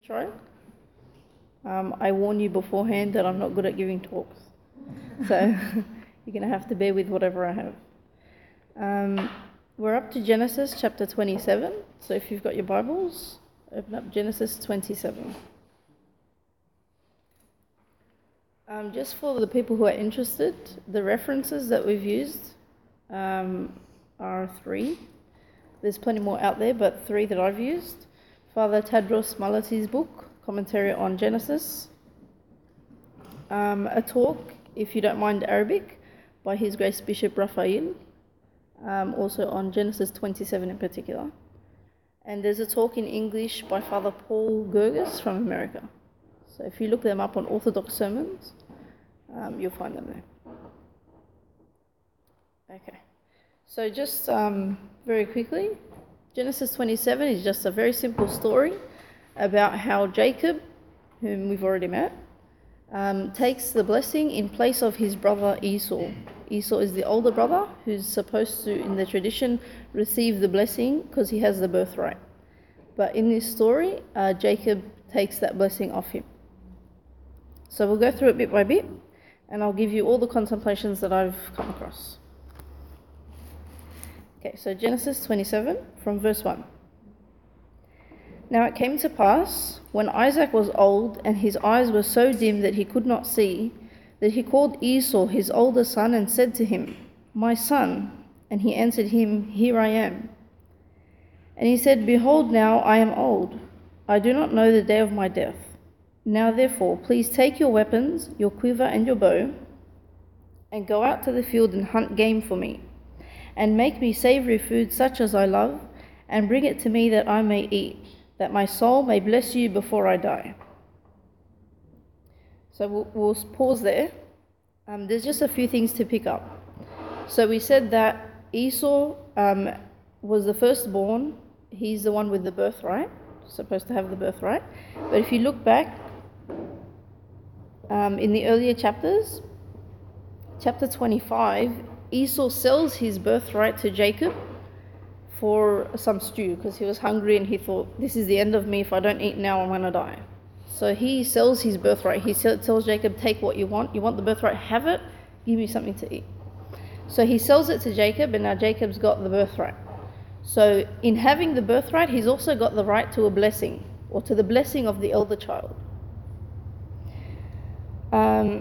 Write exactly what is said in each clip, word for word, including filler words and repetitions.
Try. Um, I warn you beforehand that I'm not good at giving talks. So you're going to have to bear with whatever I have. Um, we're up to Genesis chapter twenty-seven. So if you've got your Bibles, open up Genesis twenty-seven. Um, just for the people who are interested, the references that we've used um, are three. There's plenty more out there, but three that I've used. Father Tadros Malati's book, Commentary on Genesis. Um, a talk, if you don't mind Arabic, by His Grace Bishop Raphael, um, also on Genesis twenty-seven in particular. And there's a talk in English by Father Paul Gerges from America. So if you look them up on Orthodox Sermons, um, you'll find them there. Okay, so just um, very quickly, Genesis twenty-seven is just a very simple story about how Jacob, whom we've already met, um, takes the blessing in place of his brother Esau. Esau is the older brother who's supposed to, in the tradition, receive the blessing because he has the birthright. But in this story, uh, Jacob takes that blessing off him. So we'll go through it bit by bit, and I'll give you all the contemplations that I've come across. Okay, so Genesis twenty-seven from verse one. Now it came to pass, when Isaac was old, and his eyes were so dim that he could not see, that he called Esau his older son, and said to him, My son. And he answered him, Here I am. And he said, Behold, now I am old. I do not know the day of my death. Now therefore, please take your weapons, your quiver and your bow, and go out to the field and hunt game for me, and make me savory food such as I love, and bring it to me that I may eat, that my soul may bless you before I die. So we'll, we'll pause there. Um, there's just a few things to pick up. So we said that Esau um, was the firstborn. He's the one with the birthright, supposed to have the birthright. But if you look back um, in the earlier chapters, chapter twenty-five, Esau sells his birthright to Jacob for some stew because he was hungry and he thought, this is the end of me. If I don't eat now, I'm going to die. So he sells his birthright. He tells Jacob, take what you want. You want the birthright? Have it. Give me something to eat. So he sells it to Jacob, and now Jacob's got the birthright. So in having the birthright, he's also got the right to a blessing, or to the blessing of the elder child. Um,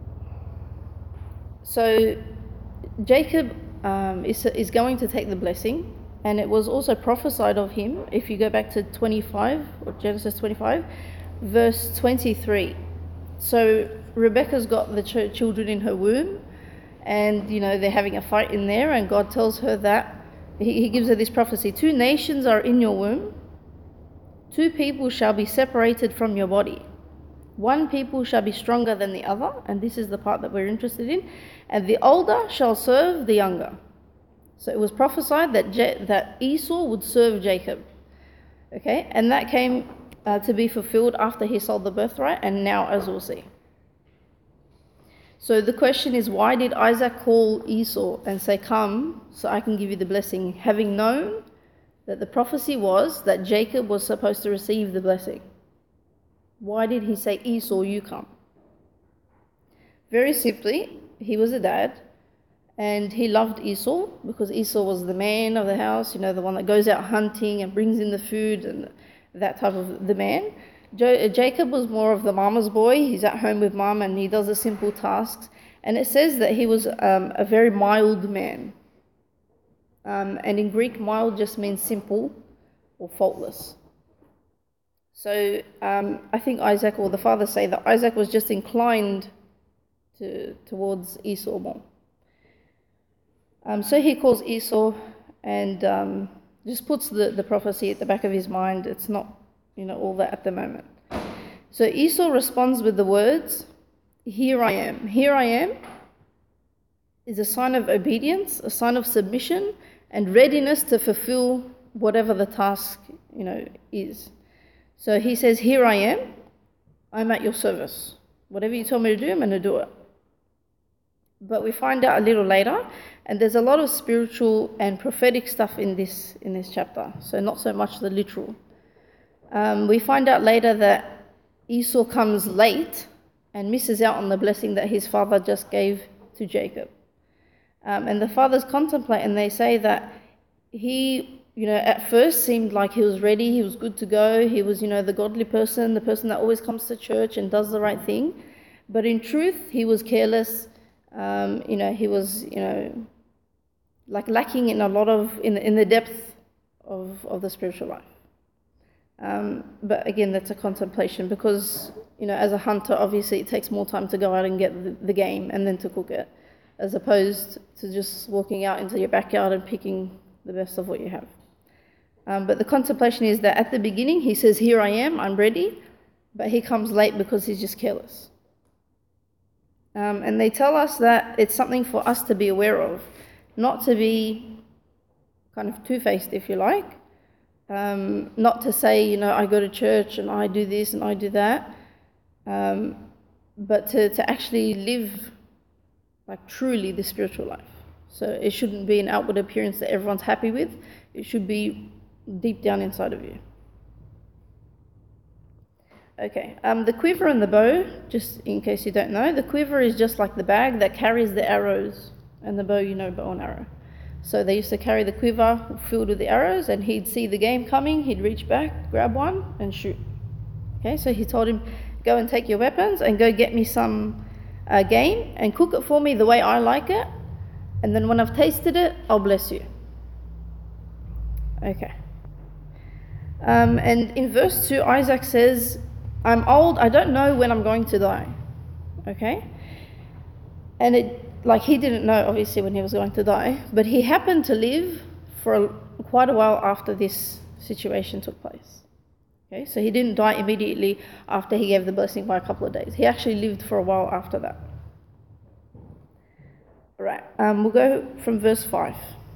so Jacob um, is, is going to take the blessing, and it was also prophesied of him. If you go back to twenty-five, or Genesis twenty-five, verse twenty-three. So Rebecca's got the ch- children in her womb, and you know they're having a fight in there, and God tells her that, he, he gives her this prophecy, two nations are in your womb, two people shall be separated from your body. One people shall be stronger than the other, and this is the part that we're interested in, and the older shall serve the younger. So it was prophesied that Je- that Esau would serve Jacob. Okay, and that came uh, to be fulfilled after he sold the birthright, and now, as we'll see. So the question is, why did Isaac call Esau and say, come, so I can give you the blessing, having known that the prophecy was that Jacob was supposed to receive the blessing? Why did he say, Esau, you come? Very simply, he was a dad, and he loved Esau because Esau was the man of the house, you know, the one that goes out hunting and brings in the food and that type of the man. Jo- Jacob was more of the mama's boy. He's at home with mom and he does the simple tasks. And it says that he was um, a very mild man. Um, and in Greek, mild just means simple or faultless. So um, I think Isaac, or the fathers say that Isaac was just inclined to towards Esau more. Um, so he calls Esau and um, just puts the, the prophecy at the back of his mind. It's not, you know, all that at the moment. So Esau responds with the words, Here I am. Here I am is a sign of obedience, a sign of submission and readiness to fulfill whatever the task, you know, is. So he says, Here I am. I'm at your service. Whatever you tell me to do, I'm going to do it. But we find out a little later, and there's a lot of spiritual and prophetic stuff in this in this chapter. So not so much the literal. Um, we find out later that Esau comes late and misses out on the blessing that his father just gave to Jacob. Um, and the fathers contemplate and they say that he, you know, at first seemed like he was ready, he was good to go, he was, you know, the godly person, the person that always comes to church and does the right thing. But in truth, he was careless, um, you know, he was, you know, like lacking in a lot of, in, in the depth of, of the spiritual life. Um, but again, that's a contemplation because, you know, as a hunter, obviously it takes more time to go out and get the, the game and then to cook it, as opposed to just walking out into your backyard and picking the best of what you have. Um, but the contemplation is that at the beginning, he says, here I am, I'm ready, but he comes late because he's just careless. Um, and they tell us that it's something for us to be aware of, not to be kind of two-faced, if you like, um, not to say, you know, I go to church and I do this and I do that, um, but to, to actually live like truly the spiritual life. So it shouldn't be an outward appearance that everyone's happy with. It should be deep down inside of you. Okay, um, the quiver and the bow, just in case you don't know, the quiver is just like the bag that carries the arrows, and the bow, you know, bow and arrow. So they used to carry the quiver filled with the arrows, and he'd see the game coming, he'd reach back, grab one, and shoot. Okay, so he told him, go and take your weapons and go get me some uh, game and cook it for me the way I like it, and then when I've tasted it, I'll bless you. Okay. Um, and in verse two, Isaac says, I'm old, I don't know when I'm going to die. Okay? And it, like he didn't know obviously when he was going to die, but he happened to live for a, quite a while after this situation took place. Okay? So he didn't die immediately after he gave the blessing by a couple of days. He actually lived for a while after that. Alright, um, we'll go from verse five.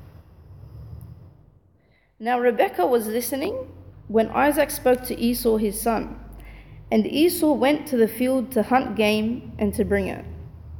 Now Rebekah was listening when Isaac spoke to Esau his son. And Esau went to the field to hunt game and to bring it.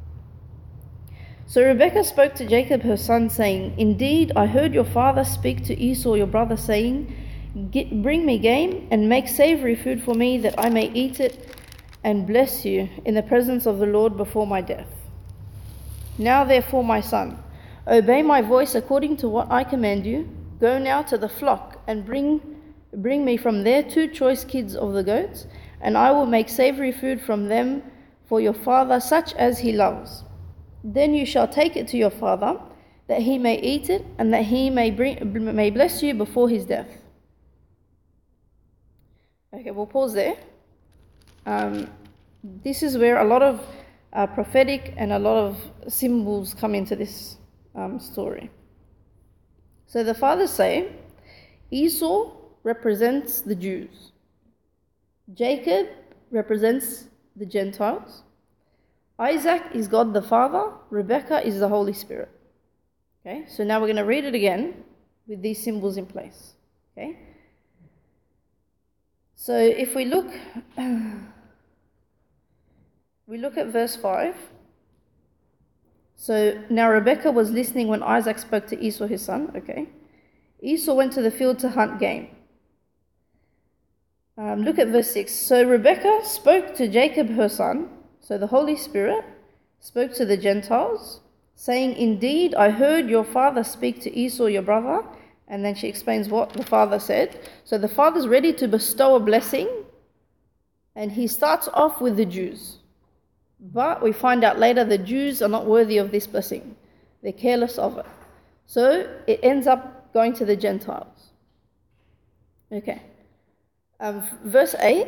So Rebekah spoke to Jacob her son, saying, Indeed, I heard your father speak to Esau your brother, saying, Bring me game and make savory food for me, that I may eat it and bless you in the presence of the Lord before my death. Now therefore, my son, obey my voice according to what I command you. Go now to the flock and bring, bring me from there two choice kids of the goats, and I will make savory food from them for your father, such as he loves. Then you shall take it to your father, that he may eat it, and that he may bring, may bless you before his death. Okay, we'll pause there. Um, this is where a lot of uh, prophetic and a lot of symbols come into this um, story. So the fathers say, Esau represents the Jews. Jacob represents the Gentiles. Isaac is God the Father. Rebekah is the Holy Spirit. Okay, so now we're going to read it again with these symbols in place. Okay, so if we look, we look at verse five. So now Rebekah was listening when Isaac spoke to Esau his son. Okay, Esau went to the field to hunt game. Um, look at verse six. So Rebekah spoke to Jacob her son, so the Holy Spirit spoke to the Gentiles, saying, Indeed, I heard your father speak to Esau your brother. And then she explains what the father said. So the father's ready to bestow a blessing, and he starts off with the Jews. But we find out later the Jews are not worthy of this blessing. They're careless of it. So it ends up going to the Gentiles. Okay. Um, verse eight.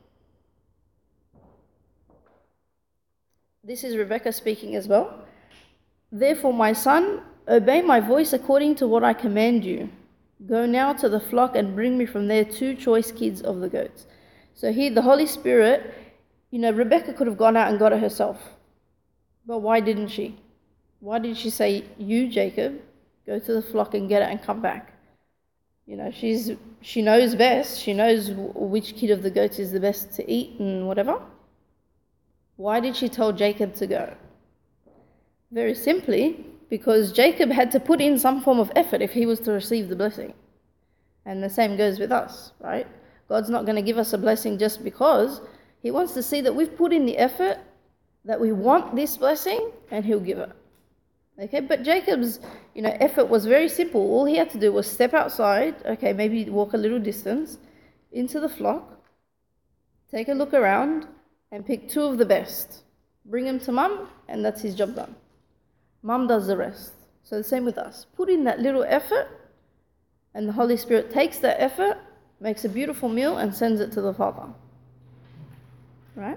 This is Rebekah speaking as well. Therefore, my son, obey my voice according to what I command you. Go now to the flock and bring me from there two choice kids of the goats. So here, the Holy Spirit, you know, Rebekah could have gone out and got it herself. But why didn't she? Why did she say, you, Jacob, go to the flock and get it and come back? You know, she's she knows best. She knows which kid of the goats is the best to eat and whatever. Why did she tell Jacob to go? Very simply, because Jacob had to put in some form of effort if he was to receive the blessing. And the same goes with us, right? God's not going to give us a blessing just because. He wants to see that we've put in the effort, that we want this blessing, and he'll give it. Okay, but Jacob's, you know, effort was very simple. All he had to do was step outside, okay, maybe walk a little distance into the flock, take a look around, and pick two of the best. Bring them to mum, and that's his job done. Mum does the rest. So the same with us. Put in that little effort, and the Holy Spirit takes that effort, makes a beautiful meal, and sends it to the Father. Right?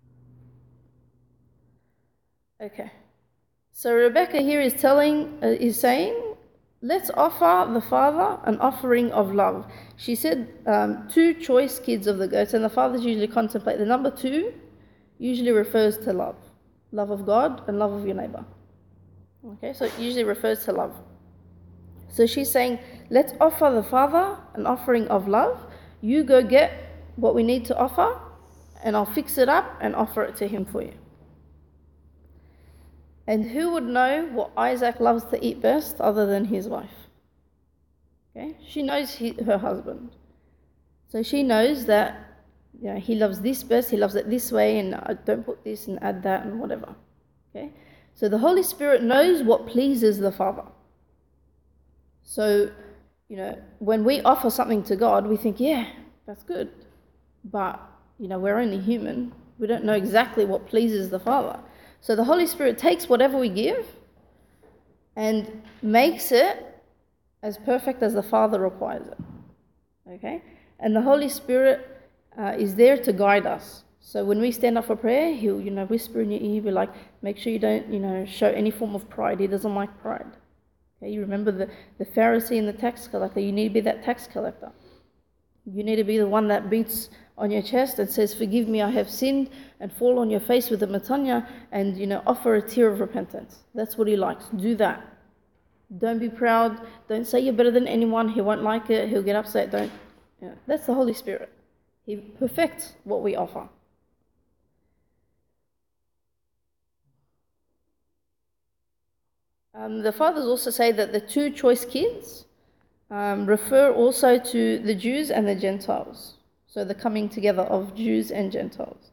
Okay. So Rebecca here is telling, uh, is saying, let's offer the Father an offering of love. She said um, two choice kids of the goats, and the fathers usually contemplate. The number two usually refers to love. Love of God and love of your neighbor. Okay, so it usually refers to love. So she's saying, let's offer the Father an offering of love. You go get what we need to offer, and I'll fix it up and offer it to him for you. And who would know what Isaac loves to eat best other than his wife? Okay, she knows he, her husband. So she knows that, you know, he loves this best, he loves it this way, and I don't put this and add that and whatever. Okay, so the Holy Spirit knows what pleases the Father. So, you know, when we offer something to God, we think, yeah, that's good. But, you know, we're only human. We don't know exactly what pleases the Father. So the Holy Spirit takes whatever we give and makes it as perfect as the Father requires it. Okay? And the Holy Spirit uh, is there to guide us. So when we stand up for prayer, he'll, you know, whisper in your ear, be like, make sure you don't, you know, show any form of pride. He doesn't like pride. Okay? You remember the, the Pharisee and the tax collector. You need to be that tax collector. You need to be the one that beats on your chest and says, forgive me, I have sinned, and fall on your face with a matanya and, you know, offer a tear of repentance. That's what he likes. Do that. Don't be proud. Don't say you're better than anyone. He won't like it. He'll get upset. Don't. You know, that's the Holy Spirit. He perfects what we offer. Um, the fathers also say that the two choice kids um, refer also to the Jews and the Gentiles. So the coming together of Jews and Gentiles.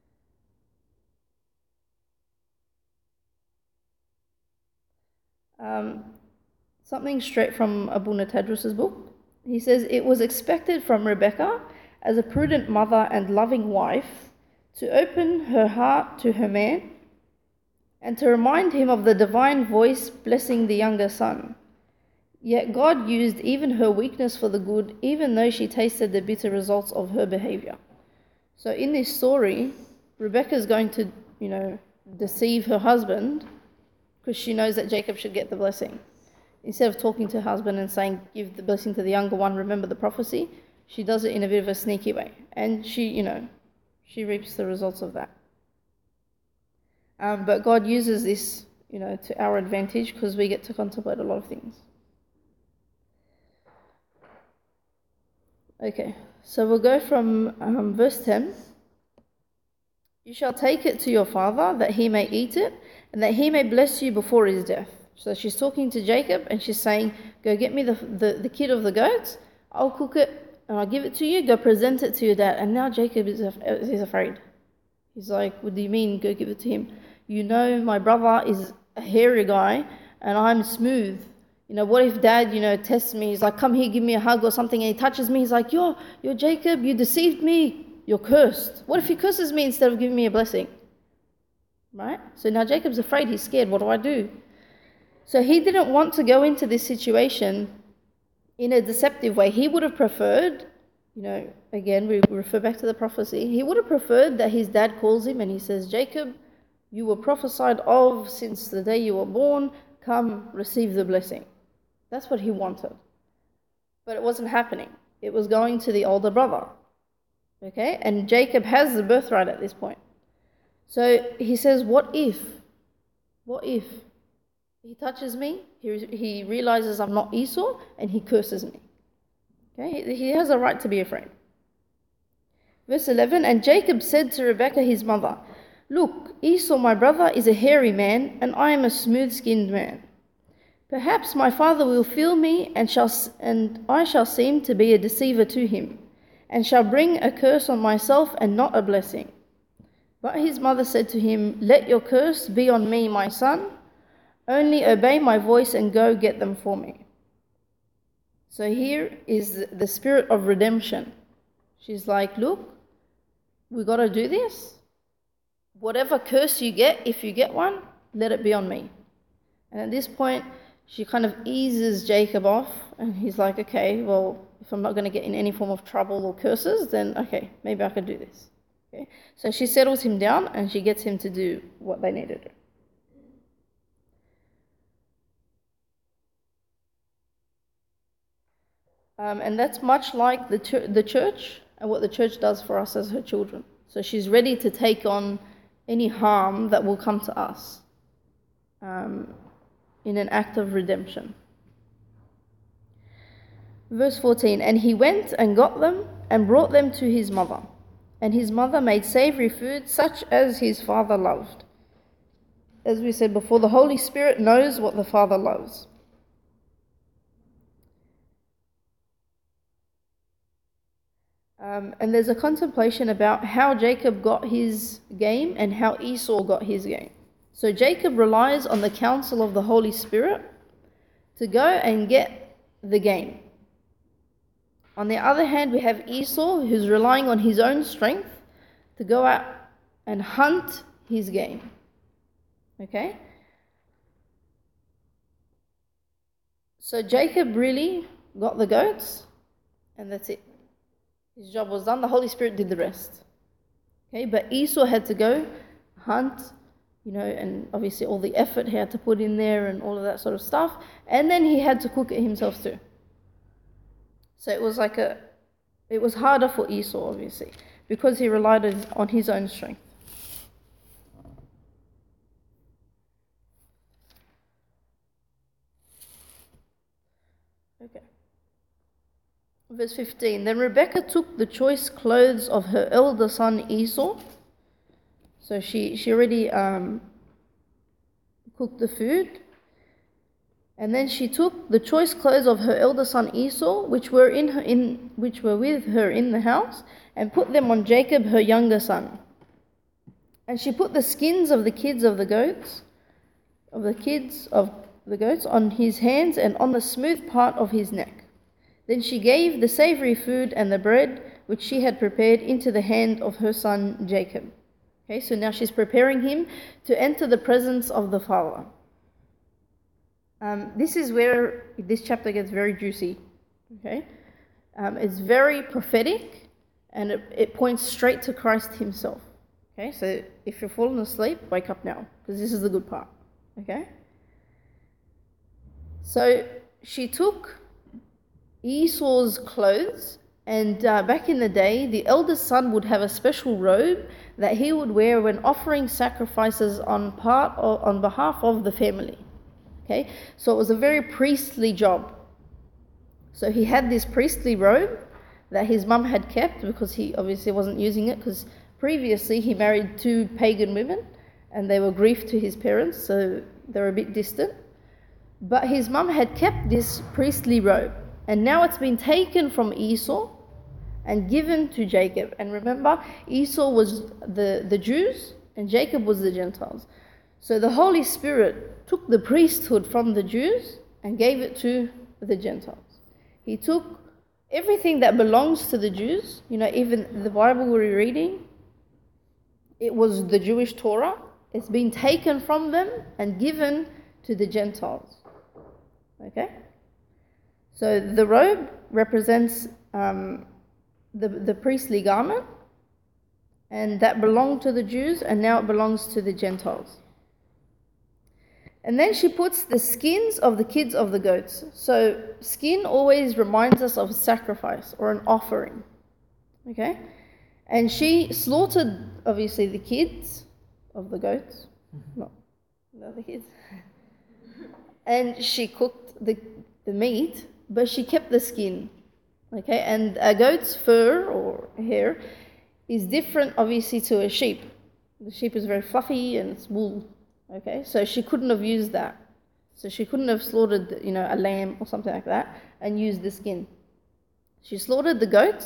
Um, something straight from Abuna Tadrus's book. He says, it was expected from Rebecca, as a prudent mother and loving wife, to open her heart to her man and to remind him of the divine voice blessing the younger son. Yet God used even her weakness for the good, even though she tasted the bitter results of her behavior. So in this story, Rebecca is going to, you know, deceive her husband because she knows that Jacob should get the blessing. Instead of talking to her husband and saying, give the blessing to the younger one, remember the prophecy, she does it in a bit of a sneaky way. And she, you know, she reaps the results of that. Um, but God uses this, you know, to our advantage because we get to contemplate a lot of things. Okay, so we'll go from um, verse ten. You shall take it to your father, that he may eat it, and that he may bless you before his death. So she's talking to Jacob, and she's saying, go get me the, the, the kid of the goats, I'll cook it, and I'll give it to you, go present it to your dad. And now Jacob is, is afraid. He's like, what do you mean, go give it to him? You know my brother is a hairy guy, and I'm smooth. You know, what if dad, you know, tests me? He's like, come here, give me a hug or something. And he touches me. He's like, you're, you're Jacob. You deceived me. You're cursed. What if he curses me instead of giving me a blessing? Right? So now Jacob's afraid. He's scared. What do I do? So he didn't want to go into this situation in a deceptive way. He would have preferred, you know, again, we refer back to the prophecy. He would have preferred that his dad calls him and he says, Jacob, you were prophesied of since the day you were born. Come, receive the blessing. That's what he wanted. But it wasn't happening. It was going to the older brother. Okay? And Jacob has the birthright at this point. So he says, what if? What if he touches me, he, he realizes I'm not Esau, and he curses me? Okay? He, he has a right to be afraid. Verse eleven, and Jacob said to Rebekah his mother, look, Esau my brother is a hairy man, and I am a smooth-skinned man. Perhaps my father will feel me, and shall and I shall seem to be a deceiver to him. and shall bring a curse on myself and not a blessing. But his mother said to him, Let your curse be on me, my son. Only obey my voice and go get them for me. So here is the spirit of redemption. She's like, look, we got to do this. Whatever curse you get, if you get one, let it be on me. And at this point, she kind of eases Jacob off, and he's like, okay, well, if I'm not going to get in any form of trouble or curses, then okay, maybe I can do this. Okay? So she settles him down, and she gets him to do what they need to do. Um, and that's much like the, ch- the church and what the church does for us as her children. So she's ready to take on any harm that will come to us um, in an act of redemption. Verse fourteen, and he went and got them and brought them to his mother. And his mother made savory food such as his father loved. As we said before, the Holy Spirit knows what the Father loves. Um, and there's a contemplation about how Jacob got his game and how Esau got his game. So Jacob relies on the counsel of the Holy Spirit to go and get the game. On the other hand, we have Esau, who's relying on his own strength to go out and hunt his game. Okay? So Jacob really got the goats, and that's it. His job was done. The Holy Spirit did the rest. Okay, but Esau had to go hunt, you know, and obviously all the effort he had to put in there and all of that sort of stuff. And then he had to cook it himself too. So it was like a, it was harder for Esau, obviously, because he relied on his own strength. Okay. Verse fifteen, then Rebekah took the choice clothes of her elder son Esau. So she, she already um, cooked the food. And then she took the choice clothes of her elder son Esau, which were in her, in which were with her in the house, and put them on Jacob, her younger son. And she put the skins of the kids of the goats, of the kids of the goats, on his hands and on the smooth part of his neck. Then she gave the savory food and the bread which she had prepared into the hand of her son Jacob. Okay, so now she's preparing him to enter the presence of the Father. Um, this is where this chapter gets very juicy. Okay, um, it's very prophetic, and it, it points straight to Christ himself. Okay, so if you're falling asleep, wake up now, because this is the good part. Okay, so she took Esau's clothes, and uh, back in the day, the eldest son would have a special robe that he would wear when offering sacrifices on part or on behalf of the family. Okay, so it was a very priestly job. So he had this priestly robe that his mum had kept because he obviously wasn't using it, because previously he married two pagan women and they were grief to his parents, so they were a bit distant. But his mum had kept this priestly robe, and now it's been taken from Esau and given to Jacob. And remember, Esau was the, the Jews and Jacob was the Gentiles. So the Holy Spirit took the priesthood from the Jews and gave it to the Gentiles. He took everything that belongs to the Jews, you know, even the Bible we're reading, it was the Jewish Torah. It's been taken from them and given to the Gentiles. Okay? So the robe represents um, the, the priestly garment, and that belonged to the Jews, and now it belongs to the Gentiles. And then she puts the skins of the kids of the goats. So skin always reminds us of sacrifice or an offering. Okay? And she slaughtered, obviously, the kids of the goats. Not the other kids. And she cooked the, the meat, but she kept the skin. Okay? And a goat's fur or hair is different, obviously, to a sheep. The sheep is very fluffy and it's wool. Okay, so she couldn't have used that. So she couldn't have slaughtered, you know, a lamb or something like that and used the skin. She slaughtered the goats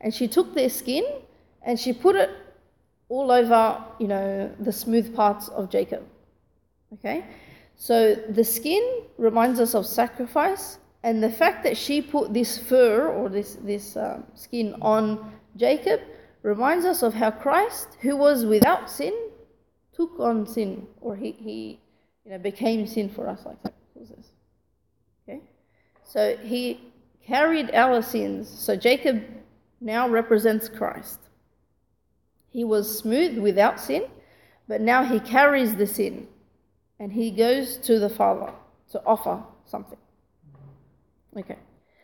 and she took their skin and she put it all over, you know, the smooth parts of Jacob. Okay? So the skin reminds us of sacrifice, and the fact that she put this fur or this, this um, skin on Jacob reminds us of how Christ, who was without sin, took on sin, or he, he you know, became sin for us, like that. Okay? So he carried our sins. So Jacob now represents Christ. He was smooth without sin, but now he carries the sin, and he goes to the Father to offer something. Okay.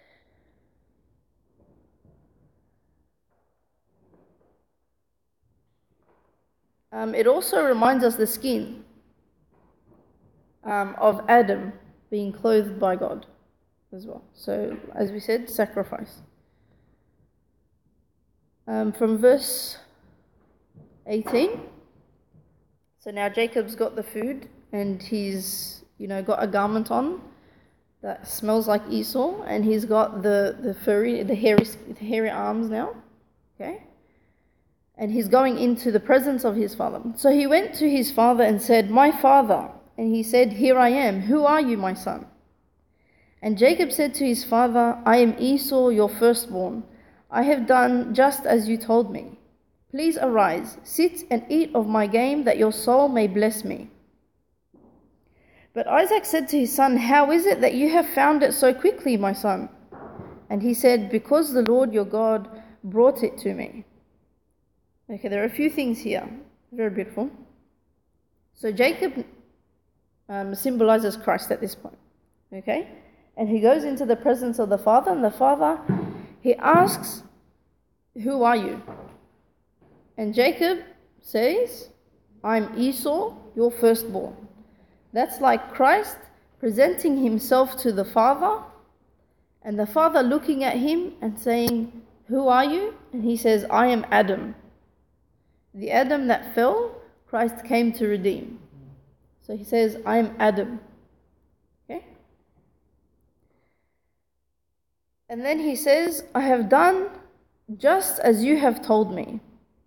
Um, it also reminds us the skin um, of Adam being clothed by God as well. So, as we said, sacrifice. Um, from verse eighteen. So now Jacob's got the food, and he's, you know, got a garment on that smells like Esau, and he's got the, the furry, the hairy, the hairy arms now. Okay? And he's going into the presence of his father. So he went to his father and said, "My father." And he said, "Here I am. Who are you, my son?" And Jacob said to his father, "I am Esau, your firstborn. I have done just as you told me. Please arise, sit and eat of my game, that your soul may bless me." But Isaac said to his son, "How is it that you have found it so quickly, my son?" And he said, "Because the Lord your God brought it to me." Okay, there are a few things here. Very beautiful. So Jacob um, symbolizes Christ at this point. Okay? And he goes into the presence of the Father, and the Father, he asks, "Who are you?" And Jacob says, "I'm Esau, your firstborn." That's like Christ presenting himself to the Father, and the Father looking at him and saying, "Who are you?" And he says, "I am Adam." The Adam that fell, Christ came to redeem. So he says, "I am Adam." Okay? And then he says, "I have done just as you have told me."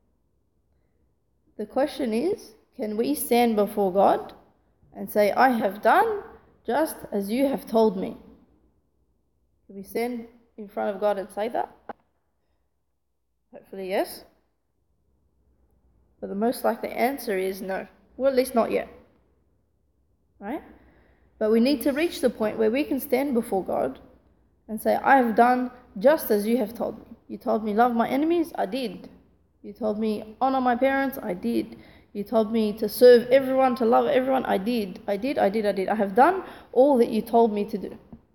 The question is, can we stand before God and say, "I have done just as you have told me"? Can we stand in front of God and say that? Hopefully yes. But the most likely answer is no. Well, at least not yet. Right? But we need to reach the point where we can stand before God and say, "I have done just as you have told me. You told me love my enemies, I did. You told me honor my parents, I did. You told me to serve everyone, to love everyone, I did. I did, I did, I did. I have done all that you told me to do."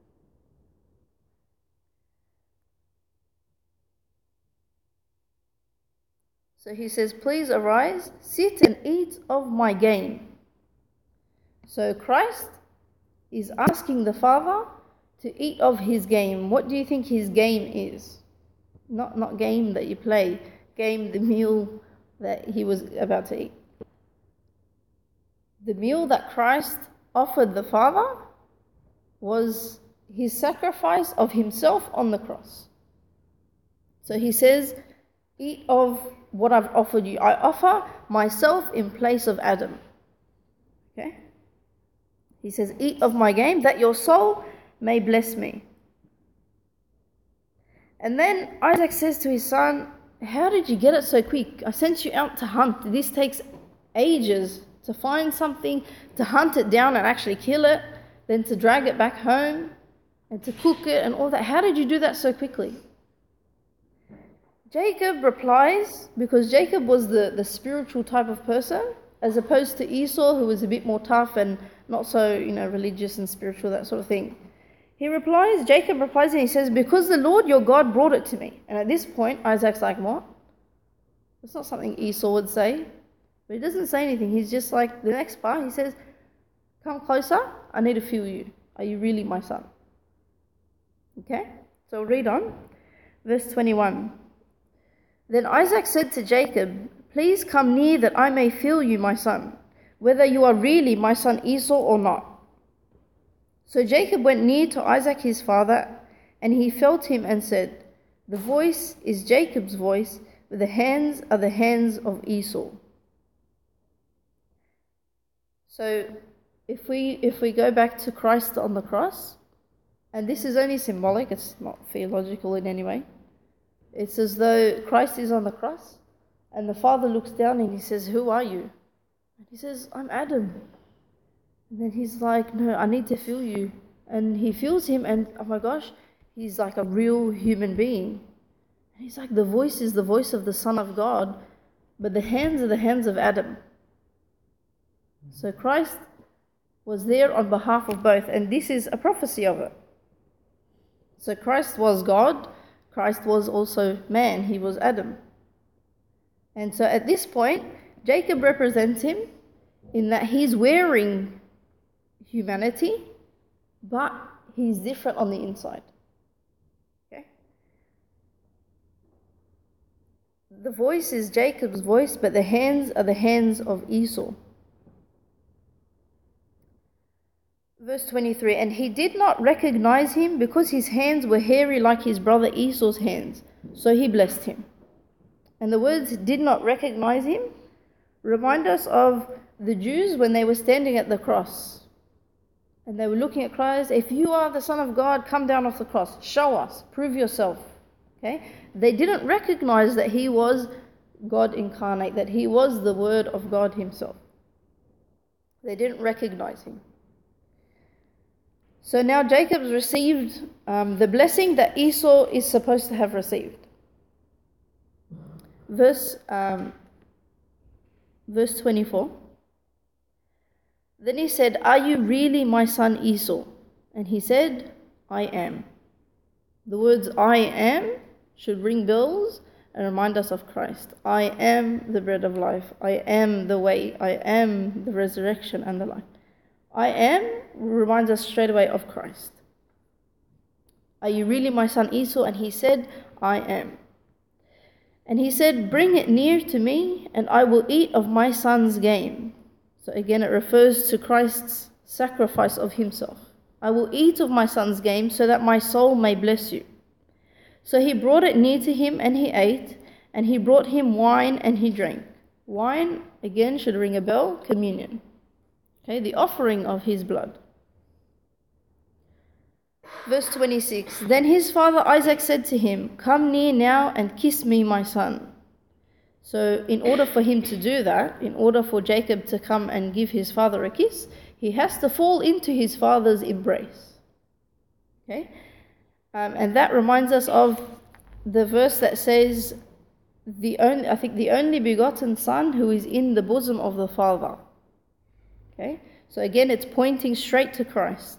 So he says, "Please arise, sit and eat of my game." So Christ is asking the Father to eat of his game. What do you think his game is? Not, not game that you play, game, the meal that he was about to eat. The meal that Christ offered the Father was his sacrifice of himself on the cross. So he says, "Eat of what I've offered you. I offer myself in place of Adam." Okay? He says, "Eat of my game, that your soul may bless me." And then Isaac says to his son, "How did you get it so quick? I sent you out to hunt. This takes ages to find something, to hunt it down and actually kill it, then to drag it back home and to cook it and all that. How did you do that so quickly?" Jacob replies, because Jacob was the, the spiritual type of person, as opposed to Esau, who was a bit more tough and not so, you know, religious and spiritual, that sort of thing. He replies, Jacob replies, and he says, "Because the Lord your God brought it to me." And at this point, Isaac's like, "What?" It's not something Esau would say. But he doesn't say anything. He's just like, the next part, he says, "Come closer, I need to feel you. Are you really my son?" Okay? So read on. Verse twenty-one. Then Isaac said to Jacob, "Please come near that I may feel you, my son, whether you are really my son Esau or not." So Jacob went near to Isaac his father, and he felt him and said, The voice is Jacob's voice, but the hands are the hands of Esau. So if we if we go back to Christ on the cross, and this is only symbolic, it's not theological in any way. It's as though Christ is on the cross, and the Father looks down and he says, "Who are you?" And he says, "I'm Adam." And then he's like, "No, I need to feel you." And he feels him, and oh my gosh, he's like a real human being. And he's like, the voice is the voice of the Son of God, but the hands are the hands of Adam. So Christ was there on behalf of both, and this is a prophecy of it. So Christ was God, Christ was also man, he was Adam. And so at this point, Jacob represents him in that he's wearing humanity, but he's different on the inside. Okay? The voice is Jacob's voice, but the hands are the hands of Esau. Verse twenty-three, and he did not recognize him because his hands were hairy like his brother Esau's hands, so he blessed him. And the words "did not recognize him" remind us of the Jews when they were standing at the cross. And they were looking at Christ. If you are the Son of God, come down off the cross. Show us. Prove yourself. Okay? They didn't recognize that he was God incarnate, that he was the Word of God himself. They didn't recognize him. So now Jacob's received um, the blessing that Esau is supposed to have received. Verse, um, verse twenty-four. Then he said, "Are you really my son Esau?" And he said, "I am." The words "I am" should ring bells and remind us of Christ. I am the bread of life. I am the way. I am the resurrection and the life. I am reminds us straight away of Christ. "Are you really my son Esau?" And he said, "I am." And he said, "Bring it near to me, and I will eat of my son's game." So again, it refers to Christ's sacrifice of himself. "I will eat of my son's game, so that my soul may bless you." So he brought it near to him, and he ate, and he brought him wine, and he drank. Wine, again, should ring a bell, communion. Okay, the offering of his blood. Verse twenty-six, then his father Isaac said to him, "Come near now and kiss me, my son." So in order for him to do that, in order for Jacob to come and give his father a kiss, he has to fall into his father's embrace. Okay, um, and that reminds us of the verse that says, "The only, I think, the only begotten son who is in the bosom of the Father." Okay, so again, it's pointing straight to Christ.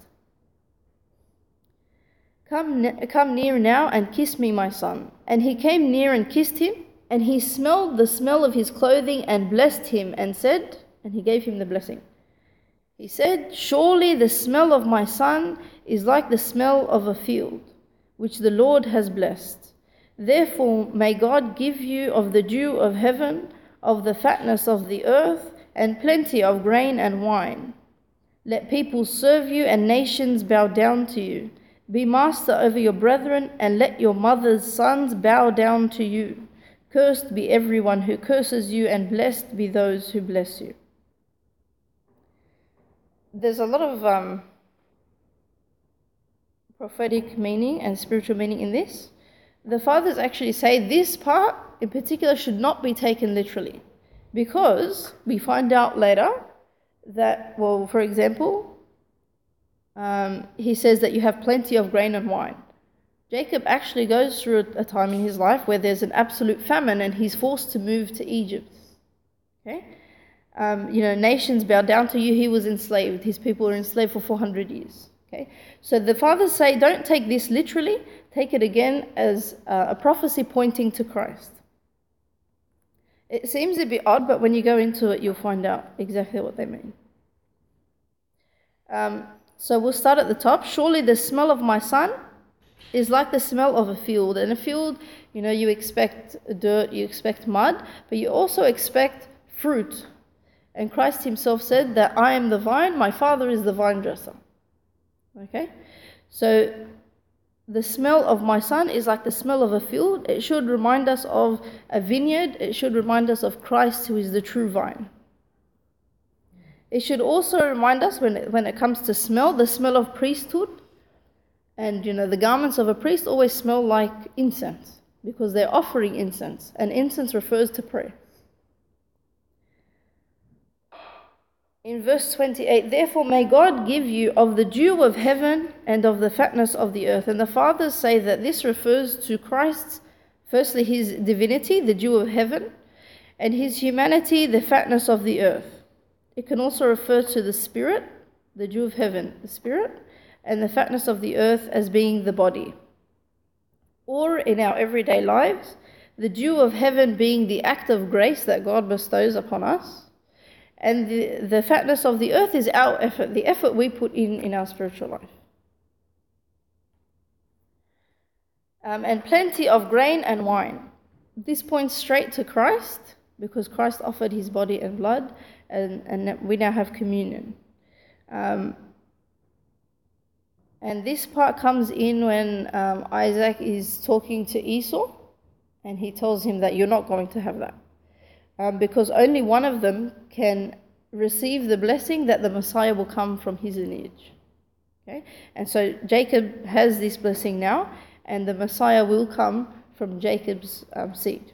Come, come near now and kiss me, my son. And he came near and kissed him, and he smelled the smell of his clothing and blessed him and said, and he gave him the blessing. He said, "Surely the smell of my son is like the smell of a field, which the Lord has blessed. Therefore may God give you of the dew of heaven, of the fatness of the earth, and plenty of grain and wine. Let people serve you and nations bow down to you. Be master over your brethren, and let your mother's sons bow down to you. Cursed be everyone who curses you, and blessed be those who bless you." There's a lot of um, prophetic meaning and spiritual meaning in this. The fathers actually say this part in particular should not be taken literally, because we find out later that, well, for example, um, he says that you have plenty of grain and wine. Jacob actually goes through a time in his life where there's an absolute famine and he's forced to move to Egypt. Okay, um, you know, nations bow down to you. He was enslaved. His people were enslaved for four hundred years. Okay, so the fathers say, don't take this literally. Take it again as uh, a prophecy pointing to Christ. It seems a bit odd, but when you go into it, you'll find out exactly what they mean. Um, so we'll start at the top. "Surely the smell of my son is like the smell of a field." And a field, you know, you expect dirt, you expect mud, but you also expect fruit. And Christ himself said that I am the vine, my Father is the vine dresser. Okay? So the smell of my son is like the smell of a field. It should remind us of a vineyard. It should remind us of Christ, who is the true vine. It should also remind us, when it, when it comes to smell, the smell of priesthood. And, you know, the garments of a priest always smell like incense, because they're offering incense, and incense refers to prayer. In verse twenty-eight, therefore may God give you of the dew of heaven and of the fatness of the earth. And the fathers say that this refers to Christ's, firstly, his divinity, the dew of heaven, and his humanity, the fatness of the earth. It can also refer to the spirit, the dew of heaven, the spirit, and the fatness of the earth as being the body. Or in our everyday lives, the dew of heaven being the act of grace that God bestows upon us, and the, the fatness of the earth is our effort, the effort we put in in our spiritual life. Um, and plenty of grain and wine. This points straight to Christ, because Christ offered his body and blood, and, and we now have communion. Um, And this part comes in when um, Isaac is talking to Esau, and he tells him that you're not going to have that. Um, because only one of them can receive the blessing that the Messiah will come from his lineage. Okay? And so Jacob has this blessing now, and the Messiah will come from Jacob's um, seed.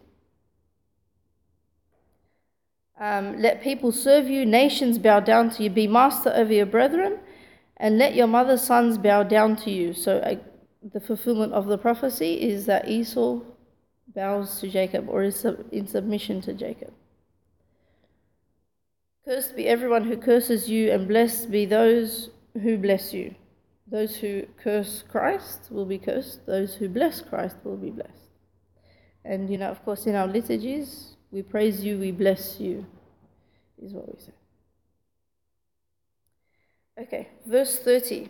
Um, let people serve you, nations bow down to you, be master over your brethren, and let your mother's sons bow down to you. So uh, the fulfillment of the prophecy is that Esau bows to Jacob, or is sub- in submission to Jacob. Cursed be everyone who curses you, and blessed be those who bless you. Those who curse Christ will be cursed. Those who bless Christ will be blessed. And, you know, of course, in our liturgies, we praise you, we bless you, is what we say. Okay, verse thirty.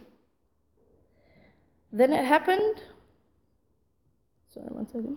Then it happened, sorry, one second.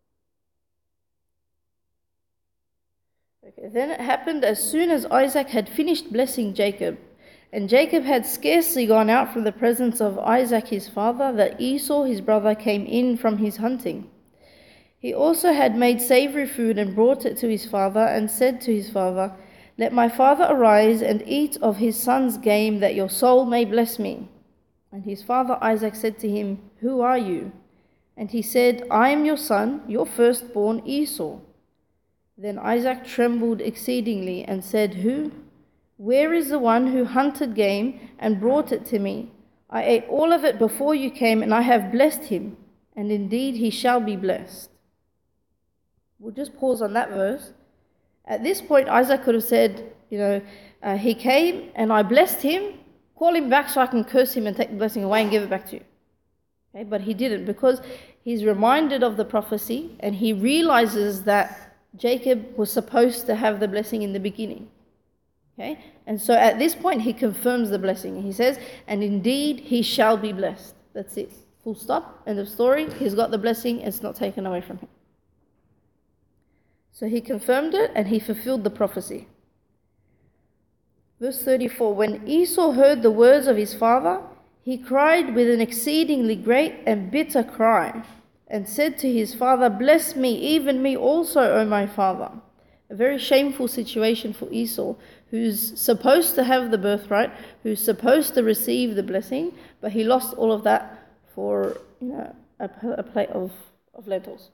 Okay, then it happened as soon as Isaac had finished blessing Jacob, and Jacob had scarcely gone out from the presence of Isaac his father, that Esau his brother came in from his hunting. He also had made savory food and brought it to his father, and said to his father, let my father arise and eat of his son's game, that your soul may bless me. And his father Isaac said to him, who are you? And he said, I am your son, your firstborn Esau. Then Isaac trembled exceedingly and said, who? Where is the one who hunted game and brought it to me? I ate all of it before you came, and I have blessed him, and indeed he shall be blessed. We'll just pause on that verse. At this point, Isaac could have said, you know, uh, he came and I blessed him, call him back so I can curse him and take the blessing away and give it back to you. Okay, but he didn't, because he's reminded of the prophecy, and he realizes that Jacob was supposed to have the blessing in the beginning. Okay, and so at this point, he confirms the blessing. He says, and indeed he shall be blessed. That's it. Full stop. End of story. He's got the blessing. It's not taken away from him. So he confirmed it, and he fulfilled the prophecy. Verse thirty-four, when Esau heard the words of his father, he cried with an exceedingly great and bitter cry, and said to his father, bless me, even me also, O my father. A very shameful situation for Esau, who's supposed to have the birthright, who's supposed to receive the blessing, but he lost all of that for, you know, a, a plate of, of lentils.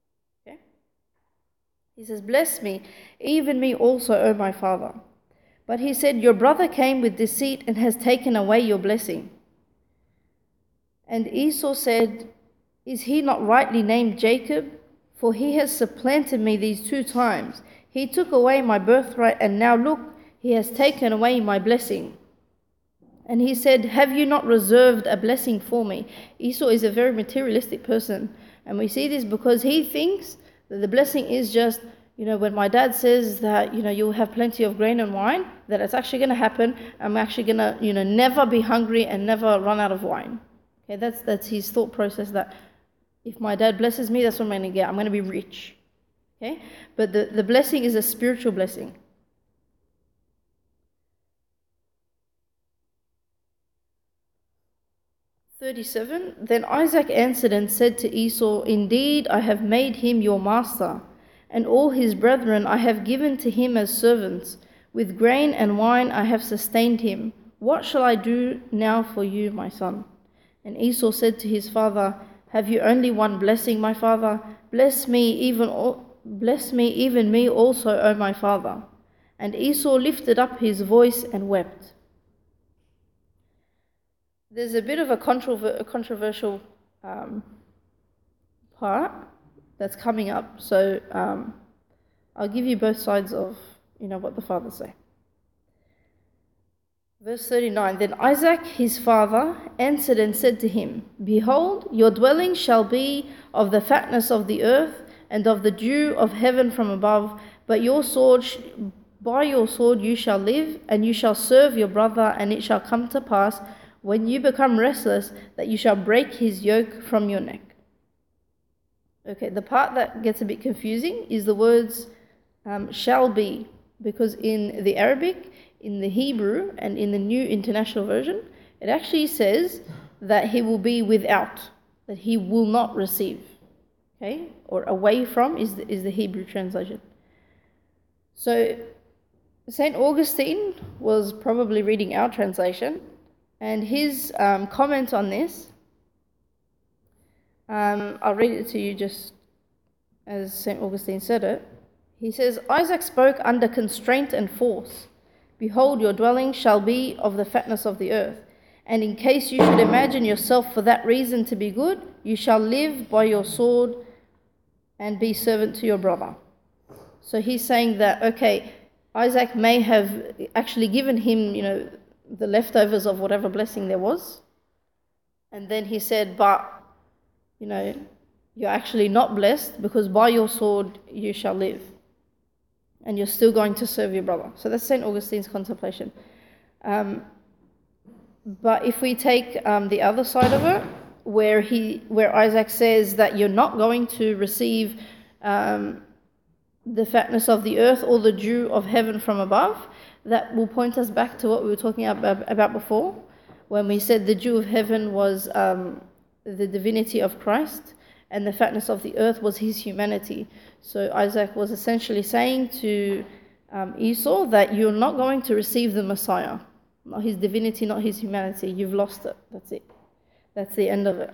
He says, bless me, even me also, O my father. But he said, your brother came with deceit and has taken away your blessing. And Esau said, is he not rightly named Jacob? For he has supplanted me these two times. He took away my birthright, and now look, he has taken away my blessing. And he said, have you not reserved a blessing for me? Esau is a very materialistic person. And we see this because he thinks the blessing is just, you know, when my dad says that, you know, you'll have plenty of grain and wine, that it's actually going to happen. I'm actually going to, you know, never be hungry and never run out of wine. Okay, that's that's his thought process, that if my dad blesses me, that's what I'm going to get. I'm going to be rich. Okay, but the, the blessing is a spiritual blessing. thirty-seven. Then Isaac answered and said to Esau, Indeed, I have made him your master, and all his brethren I have given to him as servants. With grain and wine I have sustained him. What shall I do now for you, my son? And Esau said to his father, Have you only one blessing, my father? Bless me, even bless me, even me also, O my father. And Esau lifted up his voice and wept. There's a bit of a, controver- a controversial um, part that's coming up, so um, I'll give you both sides of, you know, what the fathers say. Verse thirty-nine, Then Isaac his father answered and said to him, Behold, your dwelling shall be of the fatness of the earth and of the dew of heaven from above, but your sword, sh- by your sword you shall live, and you shall serve your brother, and it shall come to pass, when you become restless, that you shall break his yoke from your neck. Okay, the part that gets a bit confusing is the words um, shall be, because in the Arabic, in the Hebrew, and in the New International Version, it actually says that he will be without, that he will not receive. Okay, or away from is the, is the Hebrew translation. So Saint Augustine was probably reading our translation, and his um, comment on this, um, I'll read it to you just as Saint Augustine said it. He says, Isaac spoke under constraint and force. Behold, your dwelling shall be of the fatness of the earth. And in case you should imagine yourself for that reason to be good, you shall live by your sword and be servant to your brother. So he's saying that, okay, Isaac may have actually given him, you know, the leftovers of whatever blessing there was. And then he said, but, you know, you're actually not blessed because by your sword you shall live. And you're still going to serve your brother. So that's Saint Augustine's contemplation. Um, but if we take um, the other side of it, where he, where Isaac says that you're not going to receive um, the fatness of the earth or the dew of heaven from above, that will point us back to what we were talking about, about before, when we said the dew of heaven was um, the divinity of Christ, and the fatness of the earth was his humanity. So Isaac was essentially saying to um, Esau that you're not going to receive the Messiah, not his divinity, not his humanity. You've lost it. That's it. That's the end of it.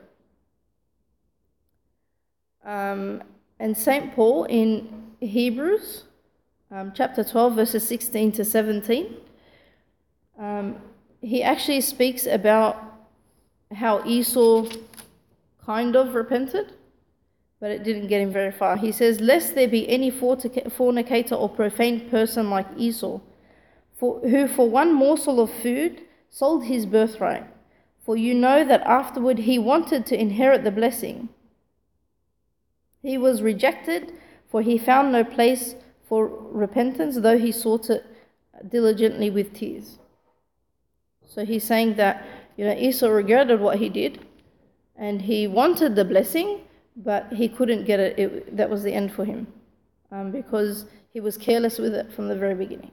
Um, and Saint Paul in Hebrews, um, chapter twelve, verses sixteen to seventeen, um, he actually speaks about how Esau kind of repented, but it didn't get him very far. He says, Lest there be any fornicator or profane person like Esau, for, who for one morsel of food sold his birthright. For you know that afterward he wanted to inherit the blessing. He was rejected, for he found no place for repentance, though he sought it diligently with tears. So he's saying that, you know, Esau regretted what he did, and he wanted the blessing, but he couldn't get it. it that was the end for him, um, because he was careless with it from the very beginning.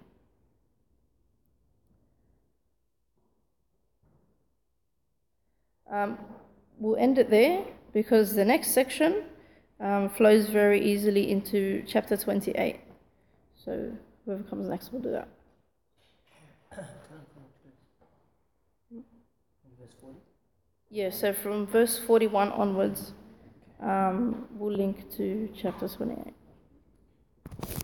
Um, we'll end it there, because the next section um, flows very easily into chapter twenty-eight. So whoever comes next will do that. Yeah, so from verse forty-one onwards, um, we'll link to chapter twenty-eight.